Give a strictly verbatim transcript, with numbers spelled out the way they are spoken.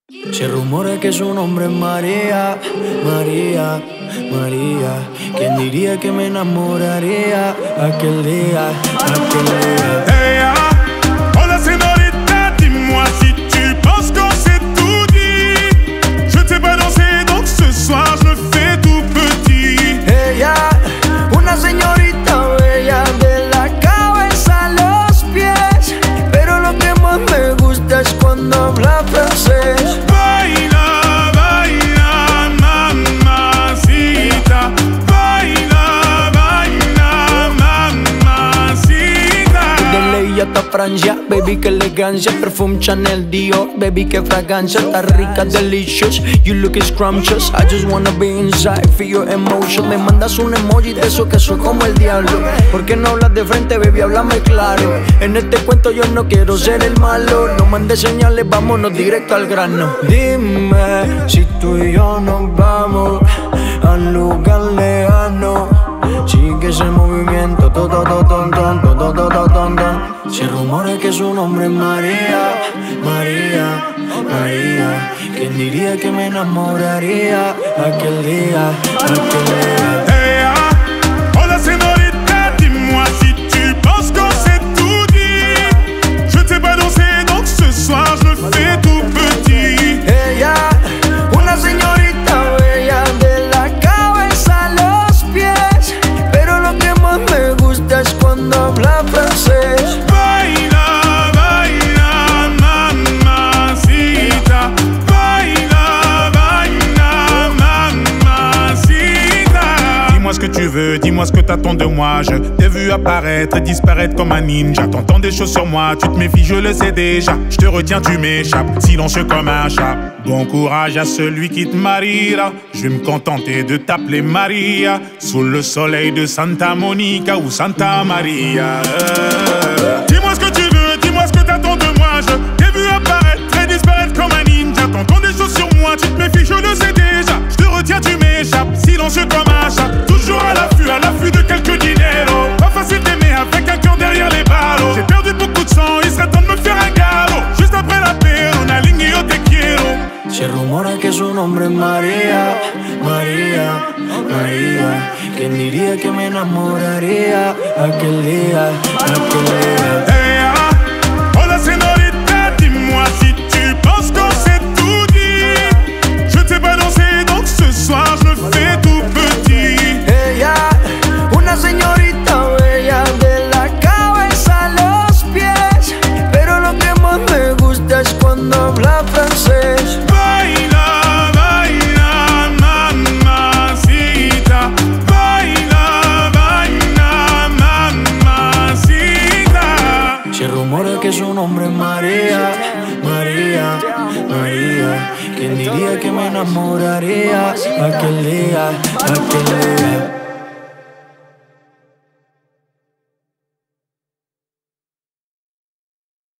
Se rumora que su nombre es María, María, María. ¿Quién diría que me enamoraría aquel día, aquel día? Hey, ah, hola señorita, dis-moi si tu penses qu'on s'est tout dit. Je ne sais pas danser, donc ce soir je me fais tout petit. Ella, una señorita bella de la cabeza a los pies, pero lo que más me gusta es cuando habla francés. Baila, baila, mamacita. Baila, baila, mamacita. De ley hasta Francia, baby, que elegancia. Perfume Chanel, Dior, baby, que fragancia. Está rica, delicious, you look scrumptious. I just wanna be inside, feel your emotion. Me mandas un emoji de eso que soy como el diablo. ¿Por qué no hablas de frente, baby? Háblame claro. En este cuento yo no quiero ser el malo. No mandes señales, vámonos directo al grano. Dime si tú y yo nos vamos al lugar lejano. Sigue ese movimiento, to, to, to, ton, ton, to, to, to, to, ton, ton. Se rumora que su nombre es María, María, María. ¿Quién diría que me enamoraría aquel día, aquel día? Hey, ah, hola señorita, dis-moi si tu penses qu'on s'est tout dit. Je ne sais pas danser, donc ce soir je me fais tout petit. Ella, una señorita bella de la cabeza a los pies, pero lo que más me gusta es cuando habla francés. Baila, baila, mamacita. Baila, baila, mamacita. Dis-moi ce que tu veux, dis-moi ce que t'attends de moi. Je t'ai vu apparaître et disparaître comme un ninja. T'entends des choses sur moi, tu te méfies, je le sais déjà. Je te retiens, tu m'échappes, silencieux comme un chat. Bon courage à celui qui te mariera. Je vais me contenter de t'appeler Maria. Sous le soleil de Santa Monica ou Santa Maria. Euh. Dis-moi ce que tu veux, dis-moi ce que t'attends de moi. Je t'ai vu apparaître et disparaître comme un ninja. T'entends des choses sur moi, tu te méfies, je le sais déjà. Je te retiens, tu m'échappes, silencieux comme un chat. Toujours à l'affût, à l'affût de quelques dineros. Pas facile d'aimer avec un cœur derrière les barreaux. J'ai perdu beaucoup de sang, il serait temps de me faire un galop. Juste après la paix, on a ligné yo te quiero. Se rumora que su nombre es María, María, María. ¿Quién diría que me enamoraría aquel día, aquel día? Hey, ah, hola señorita, dis-moi si tu penses qu'on s'est tout dit. Je ne sais pas danser, donc ce soir je me fais tout petit. Ella, una señorita bella de la cabeza a los pies, pero lo que más me gusta es cuando habla francés. Baila, baila, mamacita. Baila, baila, mamacita. Se rumora que su nombre es María, María, María. ¿Quién diría que me enamoraría aquel día, aquel día?